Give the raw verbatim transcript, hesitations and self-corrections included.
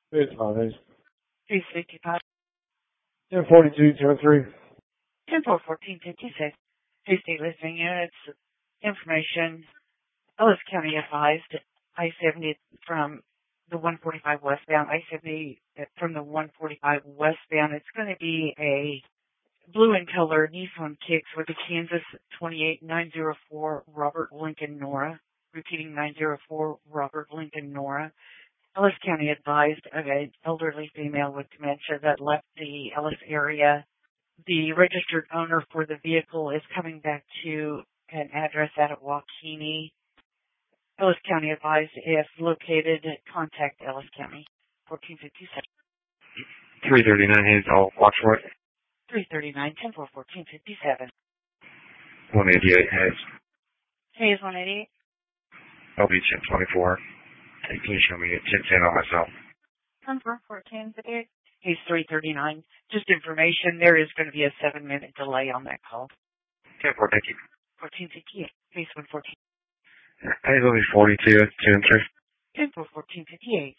It's fine. three sixty-five. ten forty-two, ten three. ten four fourteen fifty-six. Hey, state listing units. Information. Ellis County advised I seventy from the one forty-five westbound. I seventy from the one forty-five westbound. It's going to be a blue in color Nissan Kicks with a Kansas twenty-eight nine oh four Robert Lincoln Nora. Repeating nine oh four Robert Lincoln Nora. Ellis County advised of an elderly female with dementia that left the Ellis area. The registered owner for the vehicle is coming back to an address out at Waukene. Ellis County advised if located, contact Ellis County. fourteen fifty-seven. three thirty-nine Hayes, I'll watch for it. three thirty-nine, ten four fourteen fifty-seven. one eighty-eight Hayes. Hayes one eighty-eight. L B ten twenty-four. Hey, can you show me a ten ten on myself? ten four fourteen fifty-eight. Hayes three thirty-nine. Just information, there is going to be a seven minute delay on that call. ten four, thank you. fourteen fifty-eight. Hayes one fourteen. Hayes will be forty-two, two and three. ten four fourteen fifty-eight.